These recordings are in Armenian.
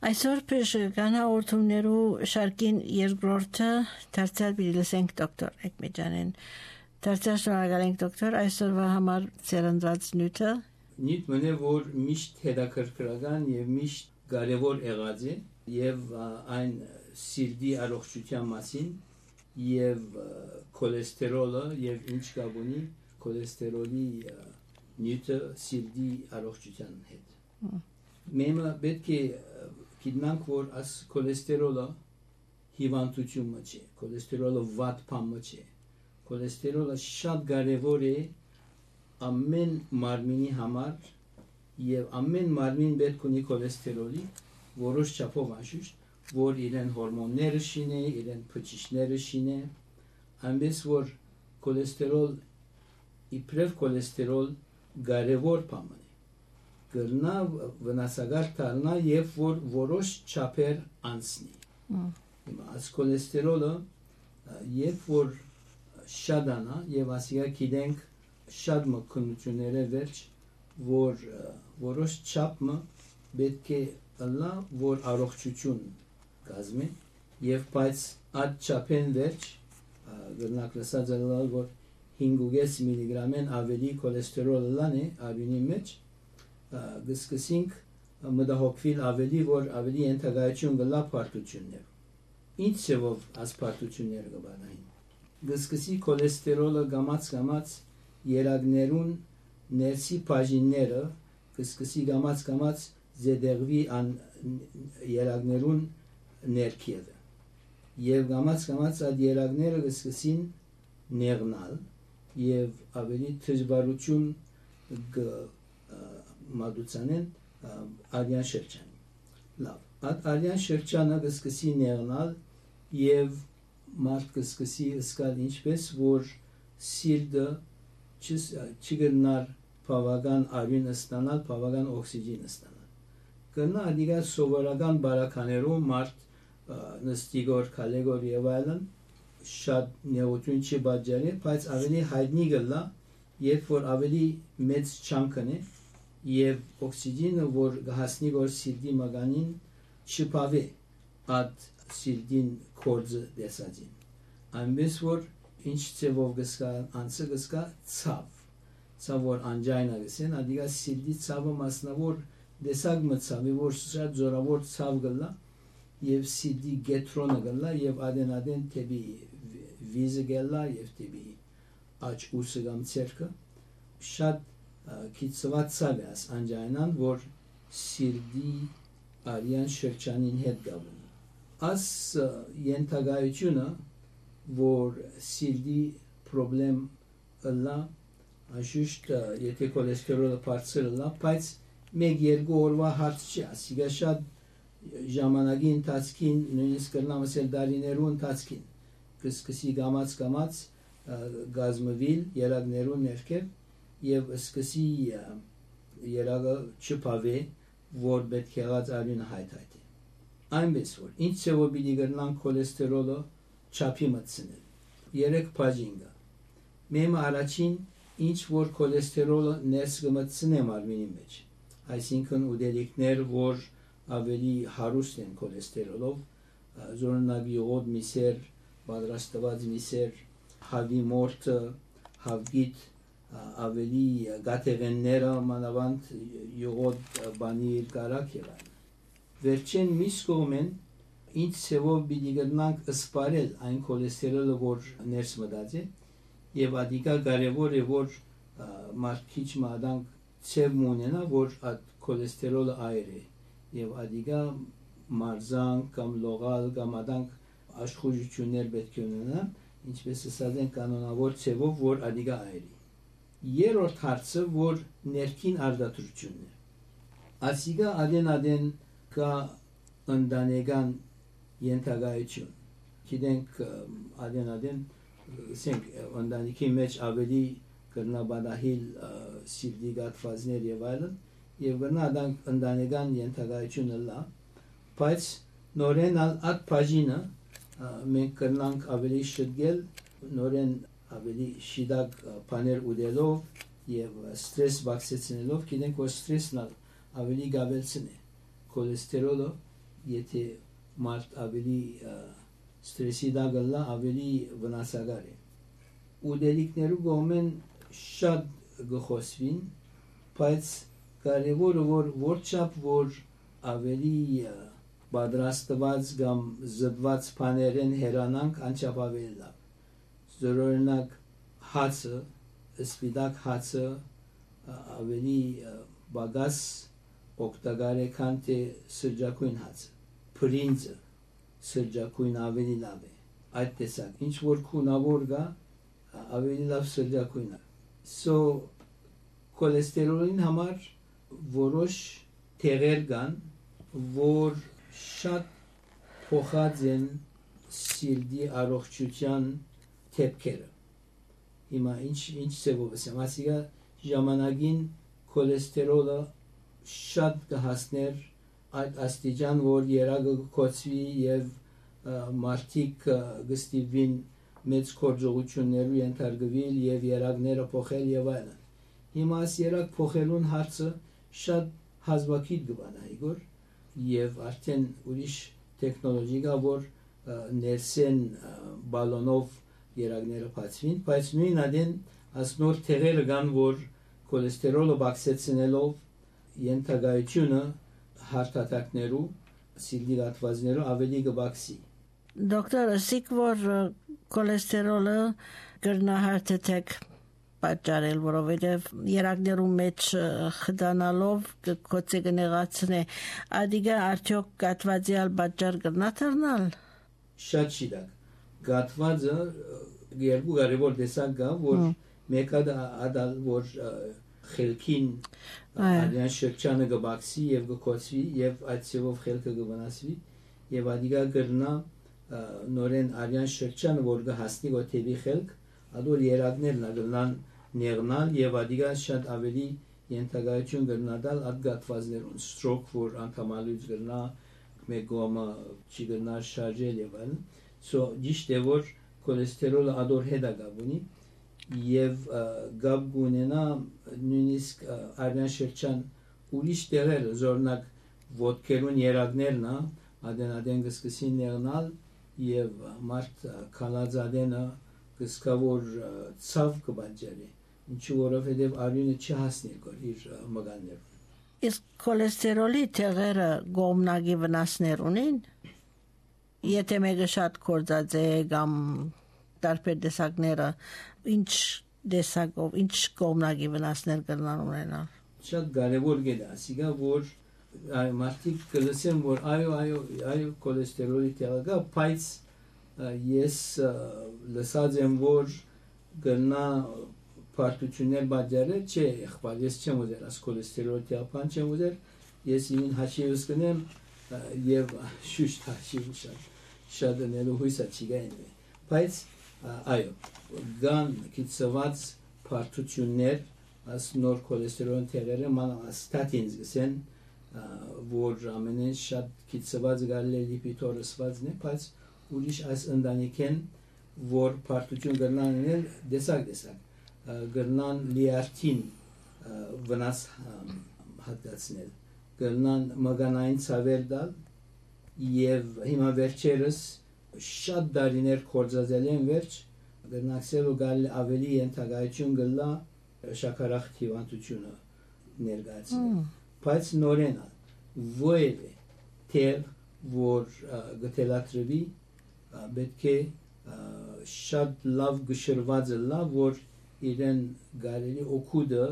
Այսօր բժշկական հաղորդումներու շարքին երկրորդը դարձյալ բիլսենք դոկտոր Էկմեջանեն։ Դարձյալ շնորհակալ ենք դոկտոր այսօրվա համար ծերնդված նյութը։ Նյութ մնե որ միշտ հետաքրքրական եւ միշտ կարեւոր եղած է եւ այն սիրտի առողջության մասին եւ քոլեստերոլը եւ ինչ կապ ունի քոլեստերոլի նյութը սիրտի առողջության հետ։ Մենք պետք է գիտնանք որ աս քոլեստերոլը հիվանդություն չէ, քոլեստերոլը վատ բան չէ։ Քոլեստերոլը շատ կարևոր է ամեն մարմինի համար եւ ամեն մարմին պետք ունի քոլեստերոլի որոշ չափով անշուշտ, որ իրեն հորմոնները շինե, իրեն փչիչները շինե, այնպես որ քոլեստերոլ իբրև քոլեստերոլ կարևոր բան է։ Գրնա վնասակար դառնա եւ որ որոշ չափեր անցնի։ Հիմա աս քոլեստերոլը երբ որ շատանա եւ ասիա գիտենք շատ մկնությունները վերջ որ որոշ չափը պետք է լա որ առողջություն կազմի եւ բայց այդ չափեն վերջ գրնակ լսած ալալ որ 5.5 միլիգրամեն ավելի քոլեստերոլ լան է արյունի մեջ գսկսինք մտահոգվել ավելի որ ավելի ենթակայություն գլա պարտություններ ինչ ծավով ասպարտություններ կբանային գսկսի քոլեստերոլը գամած երագներուն ներսի բաժինները գսկսի գամած զեդերվի ան երագներուն ներքևը եւ գամած այդ երագները գսկսին նեղնալ եւ ավելի դժվարություն մատուցանեն արյան շրջանի լավ այդ արյան շրջանը գսկսի նեղնալ եւ մարդ գսկսի սկալ ինչպես որ սիրտը չգնար բավական արյուն ստանալ բավական օքսիգեն ստանալ կնա դիգա սովորական բարականերում մարդ նստիգոր քալեգոր եւ այլն շատ նեղություն չի բաժարի բայց ավելի հայտնի գլա երբ որ ավելի մեծ չանկն է եւ օքսիգենը որ հասնի որ սիրտի մագանին չփավի այդ սիրտին կորձը դեսածին այնպես որ ինչ ծավով գսկա անցը գսկա ցավ որ անջայնա գսեն ադիգա սիրտի ցավը մասնավոր դեսակ մցավի որ շատ զորավոր ցավ գլա եւ սիրտի գետրոնը գլա եւ adեն տեբի վիզը գլա եւ տեբի աչ ուսը գամ ցերկը շատ քիծված ցավես անջայնան որ սիրտի արյան շրջանին հետ գավնի աս ենթագայությունը որ սիրտի խնդրեմ լա աշուշտ եթե քոլեստերոլը բարձր լա բայց մեկ երկու օրվա հարց չի ասիգա շատ ժամանակի ընթացքին նույնիսկ կրնամ ասել դարիներու ընթացքին կսկսի գամած գազմվիլ երագներու ներքև եւ սկսի երագը չփավի որ պետք եղած արյունը հայթայթի այնպես որ ինչ ծավալ պիտի կրնան քոլեստերոլը չափի մտցնել երեք բաժին կա մեմ առաջին ինչ որ քոլեստերոլը ներս կմտցնե մարմինի մեջ այսինքն ուդելիքներ որ ավելի հարուստ են քոլեստերոլով զորնակ յուղոտ միսեր պատրաստված միսեր հավի մորթը հավգիտ ավելի գաթեղենները մանավանդ յուղոտ բանիր կարակ եւ այլն վերջին միս կողմեն ինչ ծավով պիտի գտնանք սպարել այն քոլեստերոլը որ ներս մտած է եւ ադիկա կարեւոր է որ մարդիչ մադանք ծև մունենա որ այդ քոլեստերոլը այր է եւ ադիկա մարզան կամ լողալ կամ ադանք աշխուժություններ պետք է ունենան ինչպես ասած են կանոնավոր ծևով որ ադիկա այրի երրորդ հարցը որ ներքին արդարությունն է ասիգա adեն կա ընդանեկան ենթակայություն գիտենք adեն ասենք ընդանիքի մեջ ավելի կրնաբադահիլ սիրտի գաթվածներ եւ այլն եւ գնա դանք ընդանեկան ենթակայությունը լա բայց նորեն այդ բաժինը մենք կրնանք ավելի շտկել նորեն ավելի շիդակ բաներ ուդելով եւ ստրես բացեցնելով գիտենք որ ստրեսն ավելի գավելցն է քոլեստերոլը եթե մարդ ավելի ստրեսի դա գլա ավելի վնասակար է ուդելիկներու գոմեն շատ գխոսվին բայց կարևորը որ որչափ որ ավելի պատրաստված կամ զդված բաներեն հերանանք անչափ ավելի լավ զորօրինակ հացը սպիտակ հացը ավելի բագաս օգտակար է քան թե սրճակույն հացը բրինձը սրճակույն ավելի լավ է այդ տեսակ ինչ որ քունավոր գա ավելի լավ սրճակույնը so կոլեստերոլին համար որոշ թեղեր կան որ շատ փոխած են սիրտի առողջության թեփքերը հիմա ինչ ծավով ասեմ ասիգա ժամանակին կոլեստերոլը շատ կհասներ այդ աստիճան որ երագը կոչվի եւ մարդիկ գստիվին մեծ կորձողություններու ենթարկվել եւ երագները փոխել եւ այլն հիմա այս երаг փոխելուն հարցը շատ հազվագիտ գվանա իգոր եւ արդեն ուրիշ տեխնոլոգի կա որ ներսեն բալոնով երագները բացվին բայց նույն adin ասնոր թերերը կան որ կոլեստերոլը բացեցնելով ենթագայությունը հարտատակներու սիլդի հատվածներու ավելի կբացի Դոկտոր ասիկ որ կոլեստերոլը կրնահարթեք պատճառել որովհետև երակներու մեջ խդանալով կոծե կնեղացնե ադիգա արդյոք կատվածյալ պատճառ կնաթարնալ շատ շիդակ կատվածը երկու կարևոր տեսակ կա որ մեկը ադալ որ խելքին արյան շրջանը կբացի եւ կոծվի եւ այդ ծավով խելքը կվնասվի եւ ադիգա կրնա նորեն արյան շրջանը որ կհասնի գոտեվի խելք ադոր երակներն ալնան նեղնալ եւ ադիգա շատ ավելի ենթագայություն կրնադալ այդ գատվածներուն ստրոկ որ անդամալույց կրնա մեգոմա չի կրնա շարժել եւ այլն so ճիշտ է որ կոլեստերոլը ադոր հետա գաբունի եւ գաբ գունենա նույնիսկ արյան շրջան ուրիշ տեղեր զորնակ ոտքերուն երակներն ադեն կսկսին նեղնալ եւ մարդ քալածադենը կսկավոր ցավ կբաջարի ինչու որովհետեւ արյունը չհասնի իր մգաններուն իսկ կոլեստերոլի տեղերը գոմնագի վնասներ ունին եթե մեկը շատ կորձած է կամ տարբեր տեսակները ինչ տեսակով ինչ գոմնագի վնասներ կրնան ունենալ շատ կարևոր գետ ասիգա որ մարդիկ կլսեն որ այո կոլեստերոլի տեղը բայց ես լսած եմ որ գնա պարտություններ բաժարել չէ եղբայր ես չեմ ուզել աս կոլեստերոլի տեղը չեմ ուզել ես ինքն հաշիվս կնեմ եւ շուշտ հաշիվ շատ նելու հույսա չգային բայց այո գան կիցված պարտություններ աս նոր կոլեստերոլի տեղերը մանավանդ ստատինս գսեն որ ամենեն շատ կիցված գալի լիպիդորսվածն է բայց ուրիշ այս ընտանիքեն որ պարտություն կրնան դեսակ կրնան լիարտին վնաս հատկացնել կրնան մգանային ցավեր դալ եւ հիմա վերջերս շատ դարիներ կորձածել են վերջ կրնակսել ու գալ ավելի ենթագայություն գլա շաքարախ հիվանդությունը ներկայացնել բայց նորեն ոյե թեր որ գտելատրվի պետք է շատ լավ գշրված լավ որ իրեն գարելի օկուդը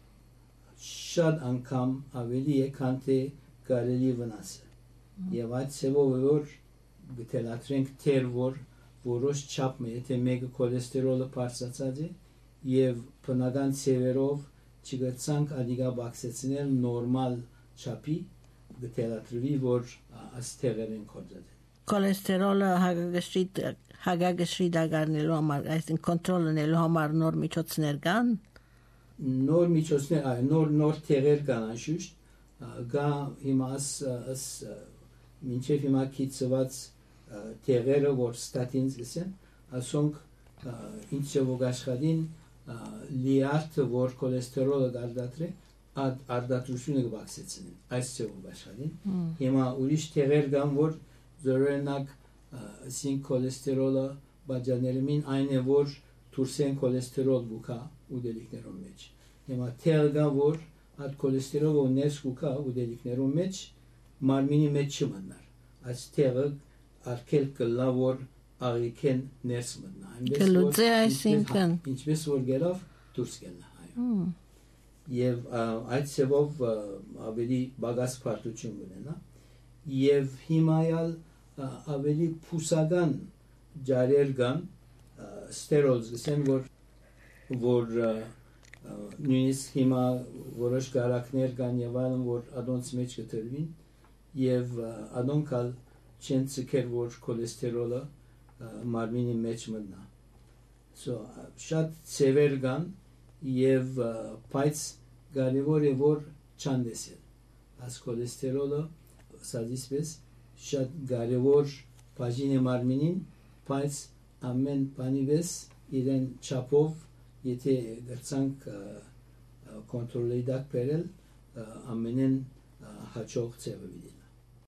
շատ անգամ ավելի է քան թե գարելի վնասը եւ այդ ծավով որ գտելատրենք թեր որ որոշ չափ եթե մեկը կոլեստերոլը բարձրացած է եւ բնական ծավերով չգցանք ադիգա բացեցնել նորմալ չափի գտելատրվի որ աստեղերեն կորձած կոլեստերոլը հագագշրի դագարնելու համար այսինքն կոնտրոլնելու համար նոր միջոցներ կան նոր միջոցներ նոր թերեր կան անշուշտ գա հիմա մինչև հիմա կիցված թերերը որ ստատինս գսեն ասոնք ինչ որ աշխատին լիարդ որ կոլեստերոլը գարդատրե արտադրությունը կբացեցնեն այս ծավալով աշխարհին հիմա ուրիշ տեղեր կան որ զորենակ սին կոլեստերոլը բաժաներումին այն է որ դուրսեն կոլեստերոլ բուկա ուդելիքներում մեջ հիմա տեղ կա որ այդ կոլեստերոլը ներս բուկա ուդելիքներում մեջ մարմինի մեջ չմնար այս տեղը արկել կլա որ աղիքեն ներս մտնա ինչպես որ գերավ դուրս գնա այո եւ այդ ծավով ավելի բագաս քարտություն ունենա եւ հիմայալ ավելի փուսական ջարեր կան ստերոզը ասեն որ նույնիսկ հիմա որոշ գարակներ կան եւ այլն որ adոնց մեջ կտրվին եւ adոնակալ չեն ցկեր որ կոլեստերոլը մարմինի մեջ մտնա շատ ծևեր կան եւ բայց կարևոր է որ չանդեսել այս կոլեստերոլը սադիսպես շատ կարևոր բաժին է մարմինին բայց ամեն բանի վես իրեն չափով եթե դրցանք կոնտրոլի դակ բերել ամենեն հաջող ծավալի